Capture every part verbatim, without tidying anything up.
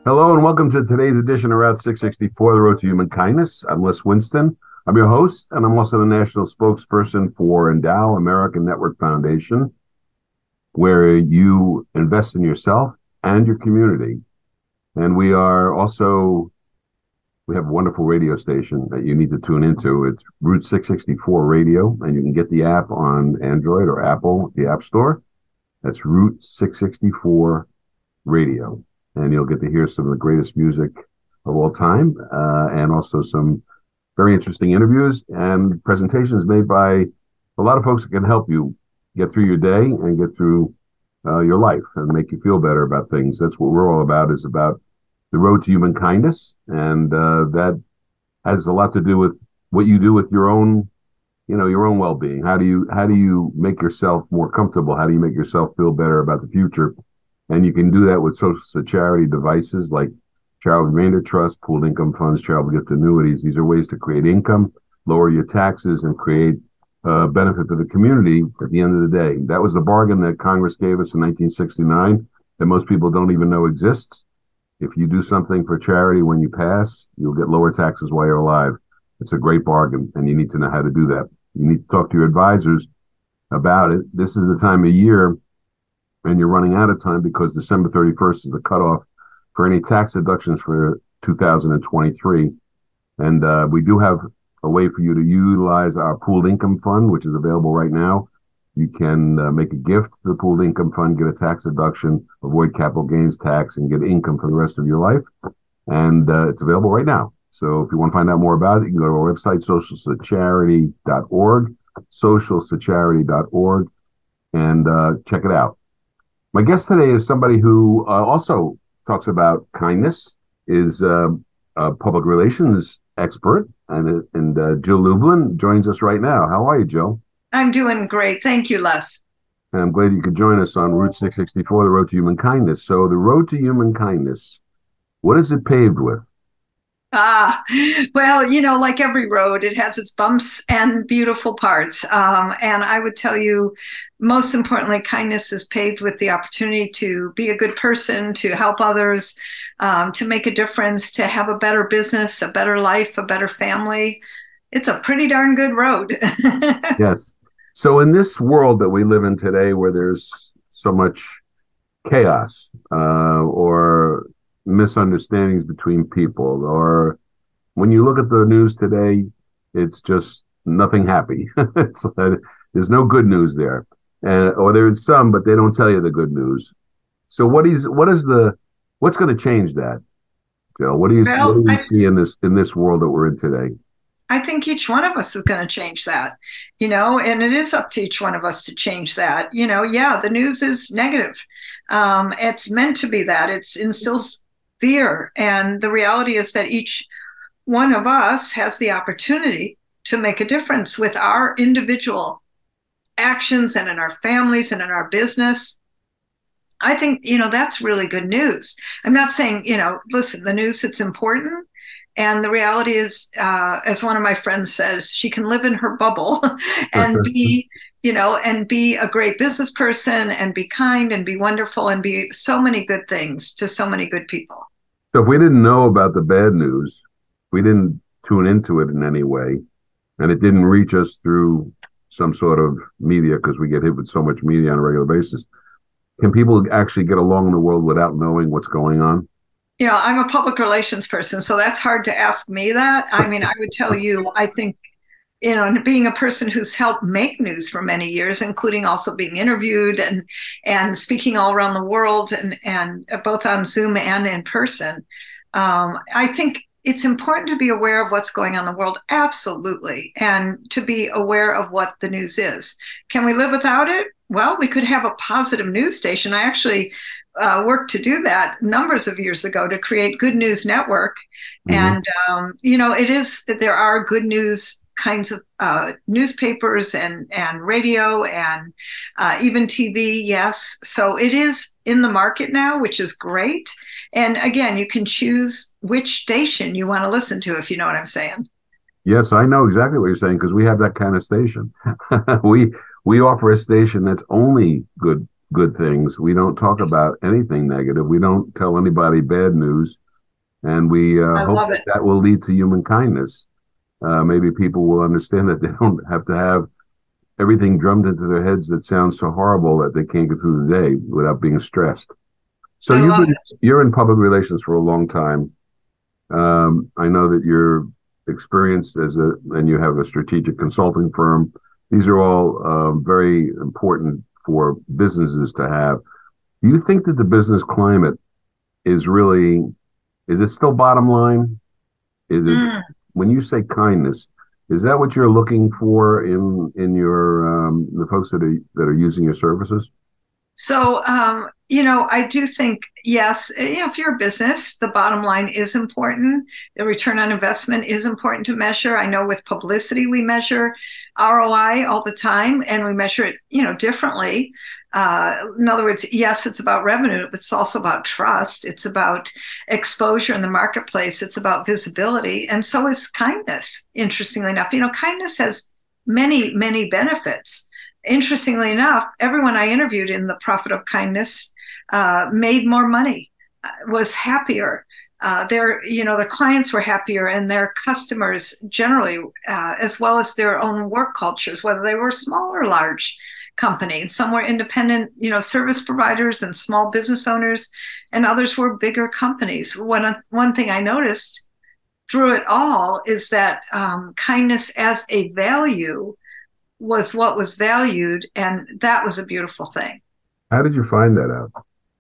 Hello and welcome to today's edition of Route six sixty-four, The Road to Human Kindness. I'm Les Winston. I'm your host, and I'm also the national spokesperson for Endow American Network Foundation, where you invest in yourself and your community. And we are also, we have a wonderful radio station that you need to tune into. It's Route six sixty-four Radio, and you can get the app on Android or Apple, the App Store. That's Route six sixty-four Radio. And you'll get to hear some of the greatest music of all time, uh, and also some very interesting interviews and presentations made by a lot of folks that can help you get through your day and get through uh, your life and make you feel better about things. That's what we're all about, is about the road to human kindness. And uh, that has a lot to do with what you do with your own, you know, your own well-being. How do you, how do you make yourself more comfortable? How do you make yourself feel better about the future? And you can do that with social charity devices like Child Remainder Trust, pooled income funds, child gift annuities. These are ways to create income, lower your taxes, and create uh, benefit for the community at the end of the day. That was the bargain that Congress gave us in nineteen sixty-nine that most people don't even know exists. If you do something for charity when you pass, you'll get lower taxes while you're alive. It's a great bargain, and you need to know how to do that. You need to talk to your advisors about it. This is the time of year, and you're running out of time because December thirty-first is the cutoff for any tax deductions for two thousand twenty-three. And uh, we do have a way for you to utilize our pooled income fund, which is available right now. You can uh, make a gift to the pooled income fund, get a tax deduction, avoid capital gains tax, and get income for the rest of your life. And uh, it's available right now. So if you want to find out more about it, you can go to our website, social charity dot org, social charity dot org, and uh, check it out. My guest today is somebody who uh, also talks about kindness, is uh, a public relations expert, and, and uh, Jill Lublin joins us right now. How are you, Jill? I'm doing great. Thank you, Les. And I'm glad you could join us on Route six sixty-four, The Road to Human Kindness. So the Road to Human Kindness, what is it paved with? Ah, well, you know, like every road, it has its bumps and beautiful parts. Um, and I would tell you, most importantly, kindness is paved with the opportunity to be a good person, to help others, um, to make a difference, to have a better business, a better life, a better family. It's a pretty darn good road. Yes. So in this world that we live in today, where there's so much chaos, uh, or misunderstandings between people, or when you look at the news today, it's just nothing happy. It's, uh, there's no good news there, and or there's some, but they don't tell you the good news. So what is what is the what's going to change that, Jill? What do you what Well, do you I, see in this in this world that we're in today? I think each one of us is going to change that, you know, and it is up to each one of us to change that. You know, yeah, the news is negative. Um, it's meant to be that. It's instills fear. And the reality is that each one of us has the opportunity to make a difference with our individual actions and in our families and in our business. I think, you know, that's really good news. I'm not saying, you know, listen, the news, it's important. And the reality is, uh, as one of my friends says, she can live in her bubble and be, you know, and be a great business person and be kind and be wonderful and be so many good things to so many good people. So if we didn't know about the bad news, we didn't tune into it in any way, and it didn't reach us through some sort of media, because we get hit with so much media on a regular basis, can people actually get along in the world without knowing what's going on? You know, I'm a public relations person, so that's hard to ask me that. I mean, I would tell you, I think, you know, being a person who's helped make news for many years, including also being interviewed and and speaking all around the world, and and both on Zoom and in person, um, I think it's important to be aware of what's going on in the world, absolutely, and to be aware of what the news is. Can we live without it? Well, we could have a positive news station. I actually uh, worked to do that numbers of years ago to create Good News Network. Mm-hmm. And, um, you know, it is that there are good news kinds of uh, newspapers and, and radio and uh, even T V, yes. So it is in the market now, which is great. And again, you can choose which station you want to listen to, if you know what I'm saying. Yes, I know exactly what you're saying, because we have that kind of station. we we offer a station that's only good good things. We don't talk about anything negative. We don't tell anybody bad news. And we uh, I hope love that, it. that will lead to human kindness. Uh, maybe people will understand that they don't have to have everything drummed into their heads that sounds so horrible that they can't get through the day without being stressed. So I you've love been it. you're in public relations for a long time. Um, I know that you're experienced as a and you have a strategic consulting firm. These are all um, very important for businesses to have. Do you think that the business climate is really is it still bottom line? Is it Mm. when you say kindness, is that what you're looking for in in your um, the folks that are that are using your services? So, um, you know, I do think, yes, you know, if you're a business, the bottom line is important. The return on investment is important to measure. I know with publicity, we measure R O I all the time and we measure it, you know, differently. Uh, in other words, yes, it's about revenue, but it's also about trust. It's about exposure in the marketplace. It's about visibility. And so is kindness, interestingly enough. You know, kindness has many, many benefits. Interestingly enough, everyone I interviewed in the Profit of Kindness uh, made more money, uh, was happier. Uh, their, you know, their clients were happier, and their customers generally, uh, as well as their own work cultures, whether they were small or large companies. Some were independent, you know, service providers and small business owners, and others were bigger companies. One one thing I noticed through it all is that um, kindness as a value was what was valued, and that was a beautiful thing. How did you find that out?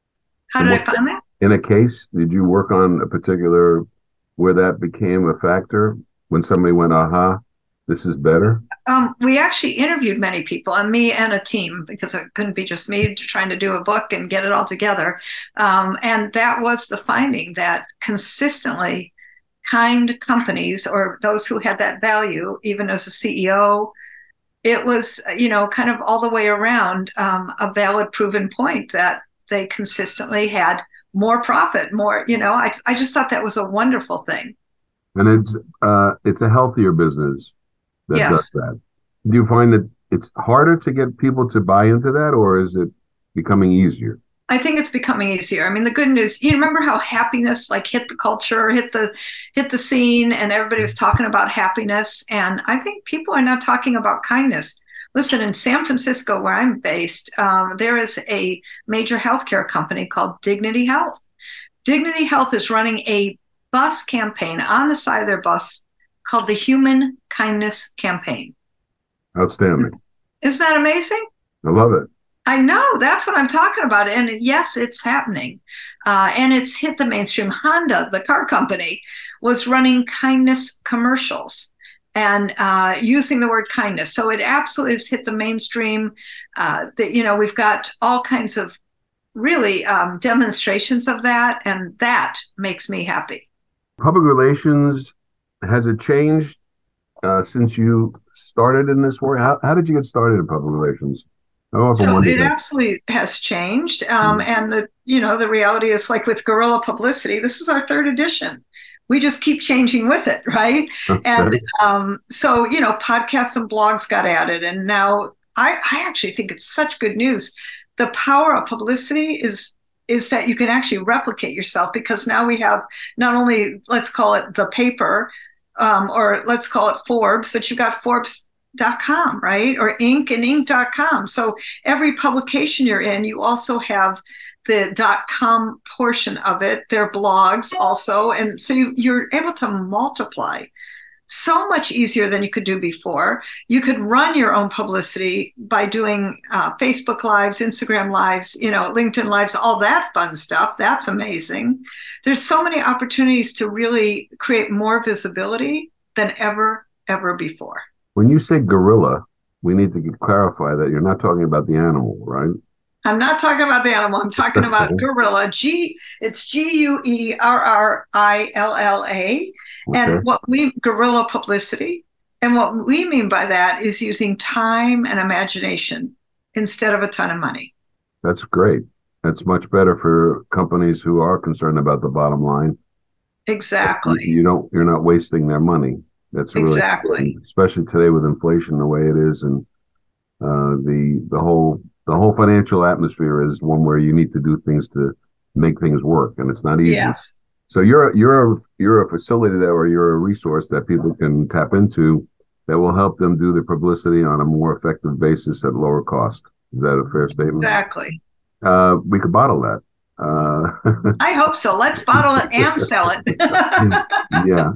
How And did what I find that? in a case did you work on a particular where that became a factor when somebody went, aha, this is better? Um, we actually interviewed many people, and me and a team, because it couldn't be just me trying to do a book and get it all together. Um, and that was the finding, that consistently kind companies, or those who had that value, even as a C E O, it was, you know, kind of all the way around um, a valid proven point that they consistently had more profit, more, you know, I, I just thought that was a wonderful thing. And it's uh, it's a healthier business that does Yes. that. Do you find that it's harder to get people to buy into that, or is it becoming easier? I think it's becoming easier. I mean, the good news, you remember how happiness like hit the culture, hit the hit the scene, and everybody was talking about happiness. And I think people are now talking about kindness. Listen, in San Francisco, where I'm based, um, there is a major healthcare company called Dignity Health. Dignity Health is running a bus campaign on the side of their bus called the Human Kindness Campaign. Outstanding. Isn't that amazing? I love it. I know, that's what I'm talking about. And yes, it's happening. Uh, and it's hit the mainstream. Honda, the car company, was running kindness commercials and uh, using the word kindness. So it absolutely has hit the mainstream. Uh, that, you know, we've got all kinds of really um, demonstrations of that. And that makes me happy. Public relations, has it changed uh, since you started in this work? How, how did you get started in public relations? I often So wonder it that. absolutely has changed. Um, Mhm. and the, you know, the reality is, like with Guerrilla Publicity, this is our third edition. We just keep changing with it, right? And Okay. um, so, you know, podcasts and blogs got added. And now I, I actually think it's such good news. The power of publicity is is that you can actually replicate yourself, because now we have not only, let's call it the paper, um, or let's call it Forbes, but you've got Forbes dot com, right? Or Inc and Inc dot com. So every publication you're in, you also have the dot com portion of it, their blogs also. And so you, you're able to multiply so much easier than you could do before. You could run your own publicity by doing uh, Facebook Lives, Instagram Lives, you know, LinkedIn Lives, all that fun stuff. That's amazing. There's so many opportunities to really create more visibility than ever, ever before. When you say gorilla, we need to clarify that you're not talking about the animal, right? I'm not talking about the animal. I'm talking about gorilla. G, it's G U E R R I L L A. And Okay. what we, guerrilla publicity. And what we mean by that is using time and imagination instead of a ton of money. That's great. That's much better for companies who are concerned about the bottom line. Exactly. You don't, you're not wasting their money. That's really Exactly. important, especially today with inflation the way it is, and uh, the the whole the whole financial atmosphere is one where you need to do things to make things work, and it's not easy. Yes. So you're you're a, you're a facility that, or you're a resource that people can tap into that will help them do the publicity on a more effective basis at lower cost. Is that a fair statement? Exactly. Uh, we could bottle that. Uh, I hope so. Let's bottle it and sell it. Yeah.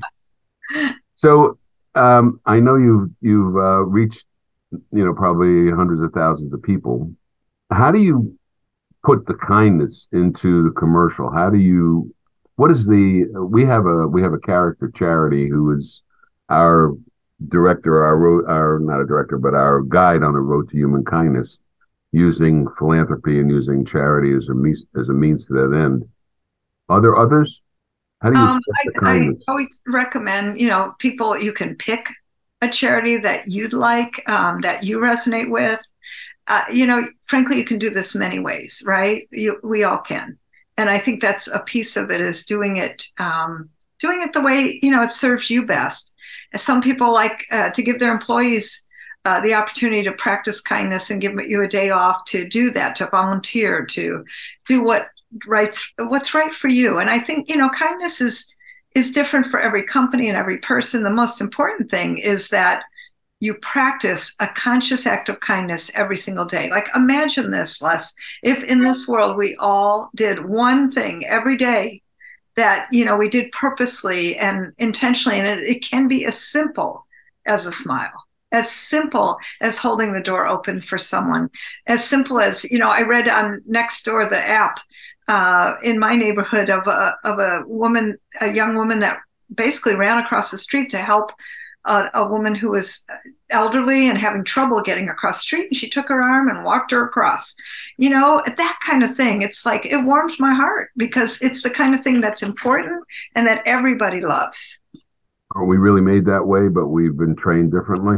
So um, I know you've you've uh, reached, you know, probably hundreds of thousands of people. How do you put the kindness into the commercial? How do you? What is the? We have a we have a character, Charity, who is our director, our road, our not a director, but our guide on the road to human kindness, using philanthropy and using charity as a means as a means to that end. Are there others? How do you Um, express the I, I kindness? always recommend, you know, people, you can pick a charity that you'd like, um, that you resonate with. Uh, you know, frankly, you can do this many ways, right? You, we all can. And I think that's a piece of it, is doing it, um, doing it the way, you know, it serves you best. Some people like uh, to give their employees uh, the opportunity to practice kindness and give you a day off to do that, to volunteer, to do what right, what's right for you. And I think, you know, kindness is is different for every company and every person. The most important thing is that you practice a conscious act of kindness every single day. Like, imagine this, Les, if in this world we all did one thing every day that, you know, we did purposely and intentionally, and it, it can be as simple as a smile, as simple as holding the door open for someone, as simple as, you know, I read on Nextdoor, the app uh, in my neighborhood, of a, of a woman, a young woman that basically ran across the street to help a, a woman who was elderly and having trouble getting across the street. And she took her arm and walked her across. You know, that kind of thing. It's like, it warms my heart, because it's the kind of thing that's important and that everybody loves. Are we really made that way, but we've been trained differently?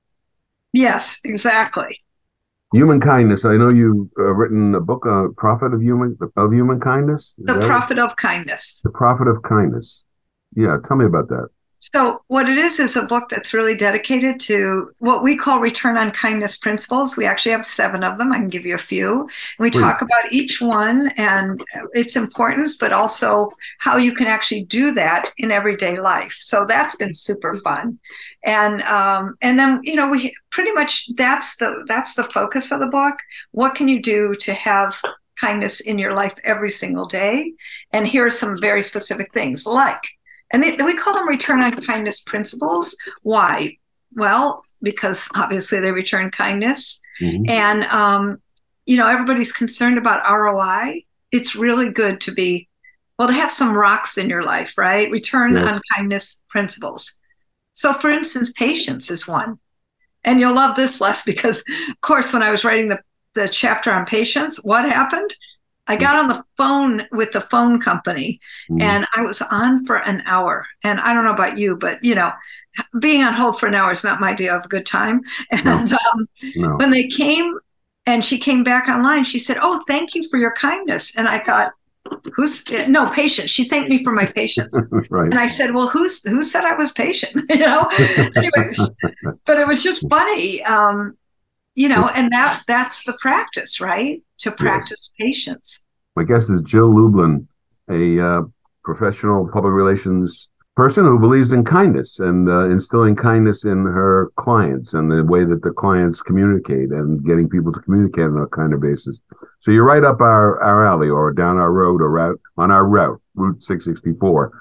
Yes, exactly. Human kindness. I know you've uh, written a book, uh, Prophet of Human of Human Kindness. Is The that Prophet it? of Kindness. The Prophet of Kindness. Yeah, tell me about that. So what it is is a book that's really dedicated to what we call return on kindness principles. We actually have seven of them. I can give you a few. And we Please. talk about each one and its importance, but also how you can actually do that in everyday life. So that's been super fun. And um, and then, you know, we pretty much, that's the that's the focus of the book. What can you do to have kindness in your life every single day? And here are some very specific things, like, and they, we call them return on kindness principles. Why? Well, because obviously they return kindness. Mm-hmm. And, um, you know, everybody's concerned about R O I. It's really good to be, well, to have some rocks in your life, right? Return yes. on kindness principles. So, for instance, patience is one. And you'll love this, Les, because, of course, when I was writing the, the chapter on patience, what happened? I got on the phone with the phone company, mm. and I was on for an hour. And I don't know about you, but, you know, being on hold for an hour is not my idea of a good time. And no. Um, no. when they came and she came back online, she said, "Oh, thank you for your kindness." And I thought, who's, no, patience. She thanked me for my patience. Right. And I said, well, who's, who said I was patient? You know, anyways, but it was just funny. Um, You know, and that that's the practice, right? To practice yes. patience. My guest is Jill Lublin, a uh, professional public relations person who believes in kindness and uh, instilling kindness in her clients and the way that the clients communicate and getting people to communicate on a kind of basis. So you're right up our, our alley, or down our road, or route on our route, Route six sixty-four.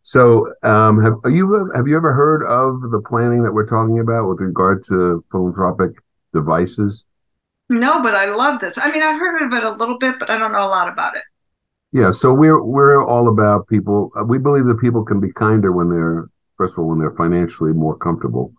So um, have are you have you ever heard of the planning that we're talking about with regard to philanthropic devices? No, but I love this. I mean, I've heard of it a little bit, but I don't know a lot about it. Yeah, so we're we're all about people. We believe that people can be kinder when they're, first of all, when they're financially more comfortable.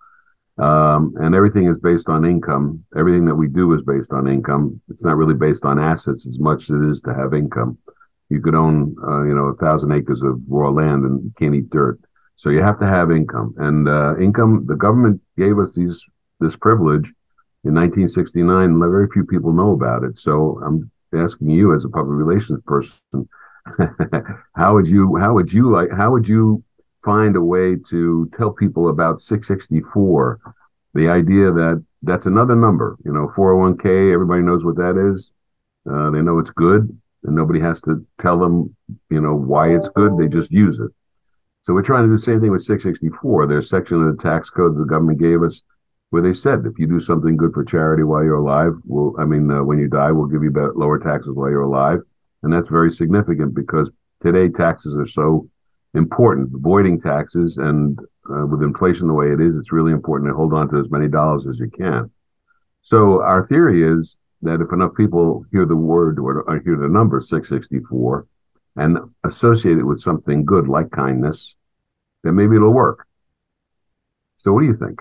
Um, and everything is based on income. Everything that we do is based on income. It's not really based on assets as much as it is to have income. You could own, uh, you know, a thousand acres of raw land and you can't eat dirt. So you have to have income. And uh, income, the government gave us these this privilege in nineteen sixty-nine. Very few people know about it. So I'm asking you, as a public relations person, how would you, how would you like, how would you find a way to tell people about six sixty-four the idea that that's another number, you know, four oh one k, everybody knows what that is. Uh, they know it's good, and nobody has to tell them, you know, why it's good. They just use it. So we're trying to do the same thing with six sixty-four. There's a section of the tax code the government gave us where they said if you do something good for charity while you're alive, we'll, I mean, uh, when you die, we'll give you better, lower taxes while you're alive. And that's very significant because today taxes are so important, avoiding taxes, and uh, with inflation the way it is, it's really important to hold on to as many dollars as you can. So our theory is that if enough people hear the word or, or hear the number six sixty-four and associate it with something good like kindness, then maybe it'll work. So what do you think?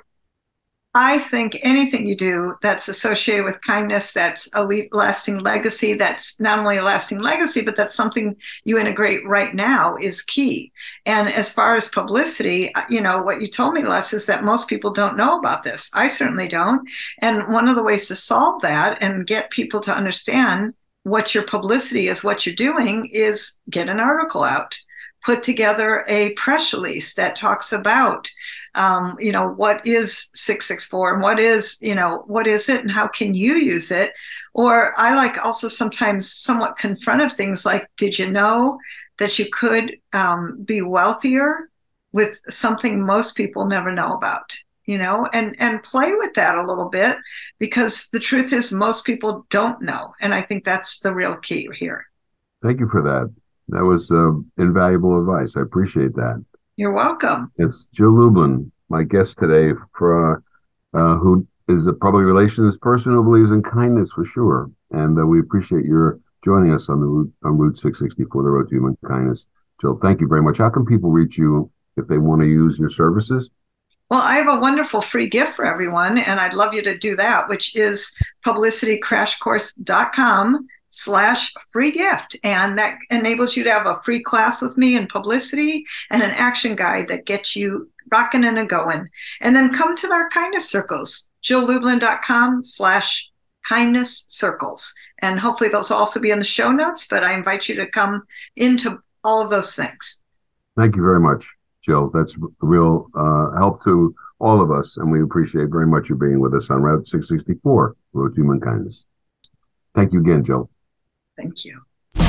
I think anything you do that's associated with kindness, that's a le- lasting legacy, that's not only a lasting legacy, but that's something you integrate right now is key. And as far as publicity, you know, what you told me, Les, is that most people don't know about this. I certainly don't. And one of the ways to solve that and get people to understand what your publicity is, what you're doing, is get an article out. Put together a press release that talks about, um, you know, what is six sixty-four and what is, you know, what is it and how can you use it? Or I like also sometimes somewhat confrontive things like, did you know that you could um, be wealthier with something most people never know about? You know, and, and play with that a little bit, because the truth is most people don't know. And I think that's the real key here. Thank you for that. That was uh, invaluable advice. I appreciate that. You're welcome. It's Jill Lublin, my guest today, for uh, uh, who is a public relations person who believes in kindness for sure. And uh, we appreciate your joining us on the route, on Route six sixty-four, the Road to Human Kindness. Jill, thank you very much. How can people reach you if they want to use your services? Well, I have a wonderful free gift for everyone, and I'd love you to do that, which is publicity crash course dot com slash free gift. And that enables you to have a free class with me in publicity and an action guide that gets you rocking and a going. And then come to our kindness circles, jill lublin dot com slash kindness circles. And hopefully those will also be in the show notes, but I invite you to come into all of those things. Thank you very much, Jill. That's a real uh, help to all of us, and we appreciate very much you being with us on Route six sixty-four, Road to Human Kindness. Thank you again, Jill. Thank you.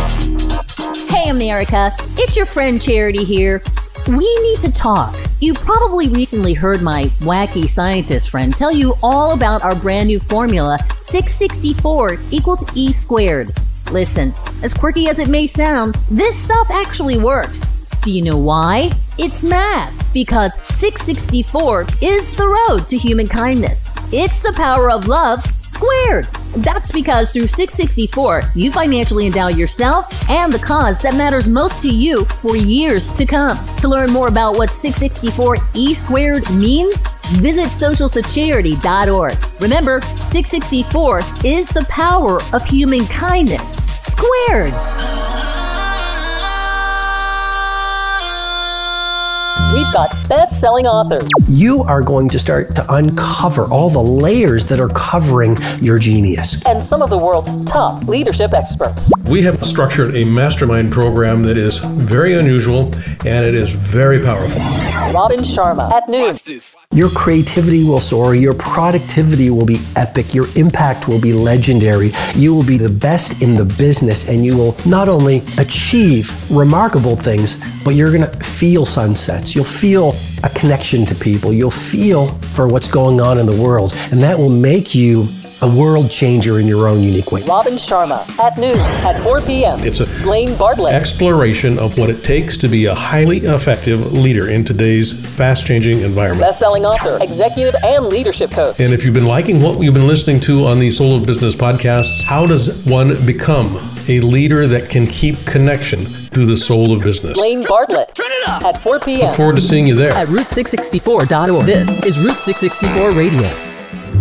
Hey, America. It's your friend Charity here. We need to talk. You probably recently heard my wacky scientist friend tell you all about our brand new formula, six sixty-four equals E squared. Listen, as quirky as it may sound, this stuff actually works. Do you know why? It's math, because six sixty-four is the road to human kindness. It's the power of love squared. That's because through six sixty-four, you financially endow yourself and the cause that matters most to you for years to come. To learn more about what six sixty-four E squared means, visit social security dot org. Remember, six sixty-four is the power of human kindness squared. We've got best-selling authors. You are going to start to uncover all the layers that are covering your genius. And some of the world's top leadership experts. We have structured a mastermind program that is very unusual and it is very powerful. Robin Sharma at noon. Your creativity will soar. Your productivity will be epic. Your impact will be legendary. You will be the best in the business, and you will not only achieve remarkable things, but you're going to feel sunsets. You'll feel a connection to people. You'll feel for what's going on in the world, and that will make you a world changer in your own unique way. Robin Sharma at noon at four p.m. It's a Blaine Bartlett exploration of what it takes to be a highly effective leader in today's fast-changing environment. Best-selling author, executive, and leadership coach. And if you've been liking what you've been listening to on these Soul of Business podcasts, how does one become a leader that can keep connection to the soul of business? Blaine Bartlett Turn it up. At four p.m. Look forward to seeing you there. At route six sixty-four dot org. This is Route six sixty-four Radio.